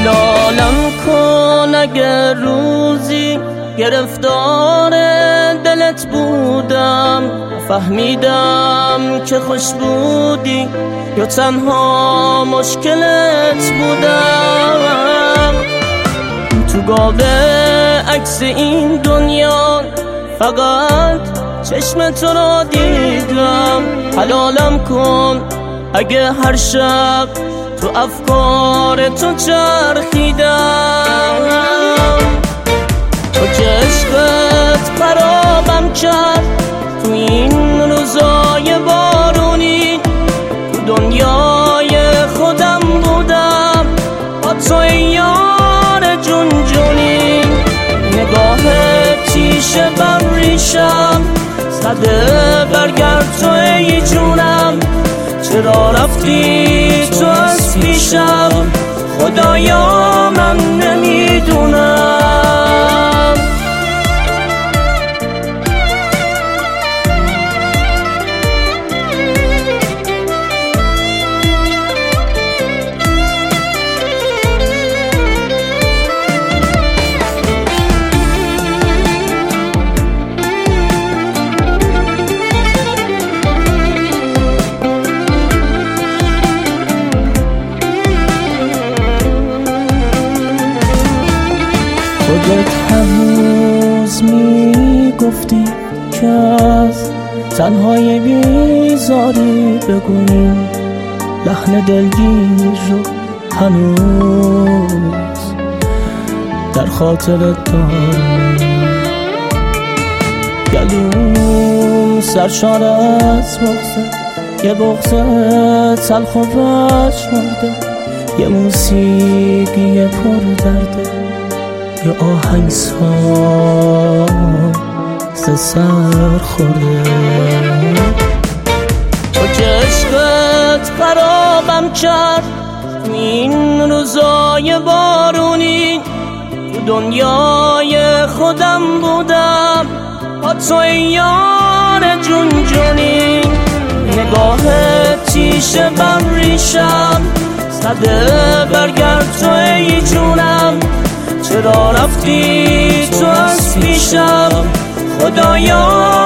حلالم کن اگر روزی گرفتار دلت بودم، فهمیدم که خوش بودی یا تنها مشکلت بودم. تو گاوه عکس این دنیا فقط چشم تو را دیدم. حلالم کن اگه هر شب تو افکار تو چرخیدم، تو که عشقت خرابم کرد تو این روزای بارونی. تو دنیای خودم بودم با تو یار جون جونی. نگاهت تیشه بر ریشم زده، برگرد تو ای جونم. چرا رفتی تو از پیشم خدایا من نمیدونم. خودت هنوز میگفتی که از تنهای بیزاری بگویی، لحن دلگیر رو هنوز در خاطرت دارم. گلوم سرشار از بغضه، یه بغضه تلخ و بشمرده، یه موسیقی پر درده، یه آهنگساز سر خورده. تو که عشقت خرابم کرد تو این روزای بارونی. تو دنیای خودم بودم با تو یار جون جونی. نگاهت تیشه بر ریشم زده، برگرد تو ای جونم. چرا رفتی تو از پیشم خدایا